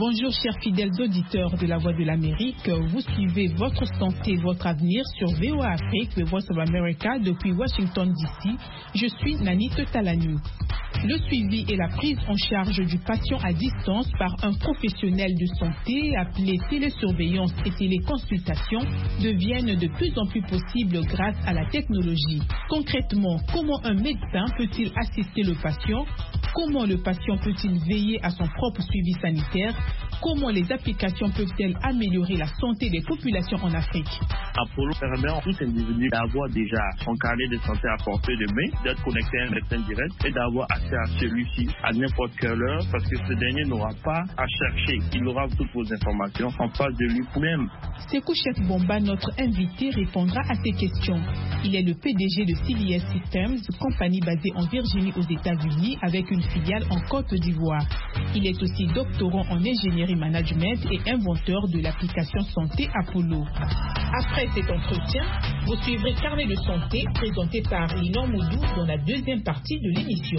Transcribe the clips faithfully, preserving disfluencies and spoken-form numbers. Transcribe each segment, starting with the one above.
Bonjour chers fidèles auditeurs de la Voix de l'Amérique, vous suivez Votre Santé, Votre Avenir sur V O A Afrique, The Voice of America depuis Washington D C. Je suis Nanit Talani. Le suivi et la prise en charge du patient à distance par un professionnel de santé appelé télésurveillance et téléconsultation deviennent de plus en plus possibles grâce à la technologie. Concrètement, comment un médecin peut-il assister le patient? Comment le patient peut-il veiller à son propre suivi sanitaire? Comment les applications peuvent-elles améliorer la santé des populations en Afrique? Apollo permet à tout individu d'avoir déjà son carnet de santé à portée de main, d'être connecté à un médecin direct et d'avoir accès à celui-ci à n'importe quelle heure parce que ce dernier n'aura pas à chercher. Il aura toutes vos informations en face de lui-même. Sekou Cheikh Bomba, notre invité, répondra à ces questions. Il est le P D G de C B S Systems, compagnie basée en Virginie aux États-Unis avec une filiale en Côte d'Ivoire. Il est aussi doctorant en ingénierie management et inventeur de l'application santé Apollo. Après cet entretien, vous suivrez Carnet de santé présenté par Linon Moudou dans la deuxième partie de l'émission.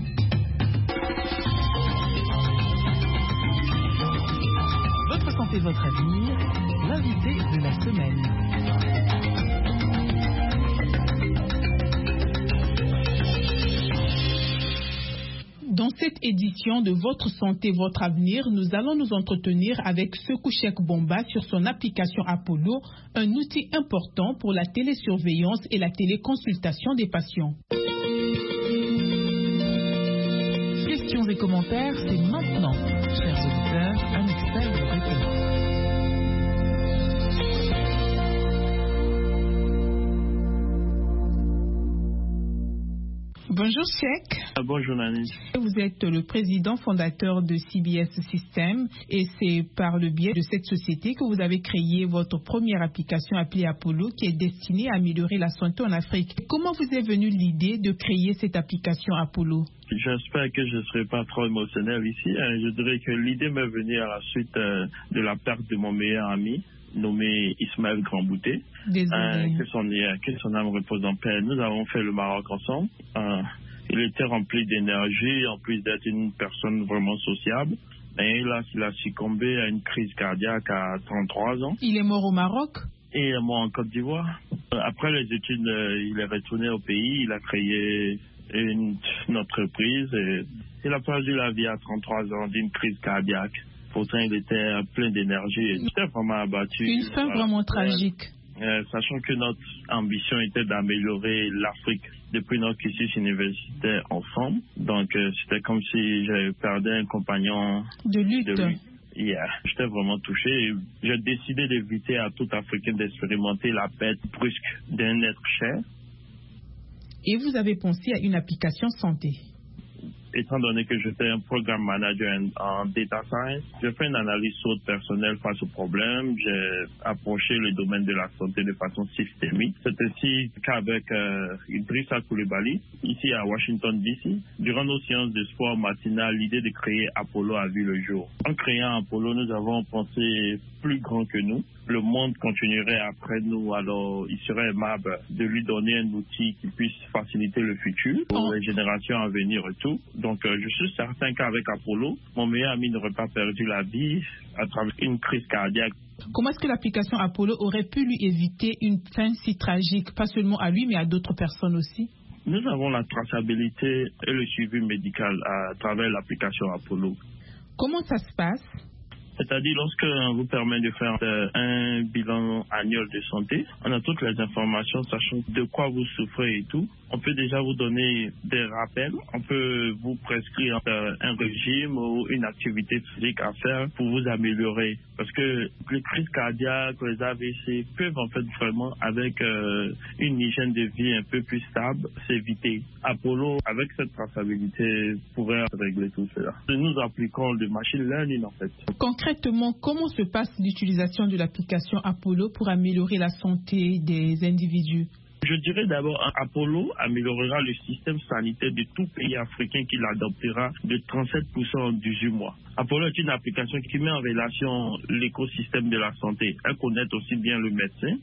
Votre santé, votre avenir, l'invité de la semaine. Dans cette édition de Votre Santé, Votre Avenir, nous allons nous entretenir avec Sekou Cheikh Bomba sur son application Apollo, un outil important pour la télésurveillance et la téléconsultation des patients. Questions et commentaires, c'est maintenant. Chers auditeurs, un expert vous répond. Bonjour Cheikh. Ah, bonjour Nani. Vous êtes le président fondateur de C B S Systems et c'est par le biais de cette société que vous avez créé votre première application appelée Apollo qui est destinée à améliorer la santé en Afrique. Comment vous est venue l'idée de créer cette application Apollo? J'espère que je ne serai pas trop émotionnel ici. Je dirais que l'idée m'est venue à la suite de la perte de mon meilleur ami, nommé Ismaël Grandbouté. Euh, que, son, que son âme repose en paix. Nous avons fait le Maroc ensemble. Euh, il était rempli d'énergie, en plus d'être une personne vraiment sociable. Et là, il a succombé à une crise cardiaque à trente-trois ans. Il est mort au Maroc? Et mort en Côte d'Ivoire. Après les études, il est retourné au pays. Il a créé une, une entreprise. Et il a perdu la vie à trente-trois ans d'une crise cardiaque. Pourtant, il était plein d'énergie et j'étais vraiment abattu. Une fin voilà. Vraiment tragique. Euh, sachant que notre ambition était d'améliorer l'Afrique depuis notre cursus universitaire ensemble. Donc, euh, c'était comme si j'avais perdu un compagnon de lutte. De lutte. Yeah. J'étais vraiment touché. J'ai décidé d'éviter à tout Africain d'expérimenter la perte brusque d'un être cher. Et vous avez pensé à une application santé? Étant donné que j'étais un programme manager en, en data science, j'ai fait une analyse SWOT personnelle face au problème. J'ai approché le domaine de la santé de façon systémique. C'est ainsi qu'avec euh, Idrissa Coulibaly, ici à Washington D C, durant nos séances de sport matinales, l'idée de créer Apollo a vu le jour. En créant Apollo, nous avons pensé plus grand que nous. Le monde continuerait après nous, alors il serait aimable de lui donner un outil qui puisse faciliter le futur pour les générations à venir et tout. Donc euh, je suis certain qu'avec Apollo, mon meilleur ami n'aurait pas perdu la vie à travers une crise cardiaque. Comment est-ce que l'application Apollo aurait pu lui éviter une fin si tragique, pas seulement à lui mais à d'autres personnes aussi? Nous avons la traçabilité et le suivi médical à travers l'application Apollo. Comment ça se passe? C'est-à-dire, lorsqu'on vous permet de faire un bilan annuel de santé, on a toutes les informations, sachant de quoi vous souffrez et tout. On peut déjà vous donner des rappels. On peut vous prescrire un régime ou une activité physique à faire pour vous améliorer. Parce que les crises cardiaques, les A V C peuvent en fait vraiment, avec euh, une hygiène de vie un peu plus stable, s'éviter. Apollo, avec cette traçabilité, pourrait régler tout cela. Nous appliquons le machine learning en fait. Concrètement, comment se passe l'utilisation de l'application Apollo pour améliorer la santé des individus? Je dirais d'abord, Apollo améliorera le système sanitaire de tout pays africain qui l'adoptera de trente-sept pour cent en dix-huit mois. Apollo est une application qui met en relation l'écosystème de la santé. Elle connaît aussi bien le médecin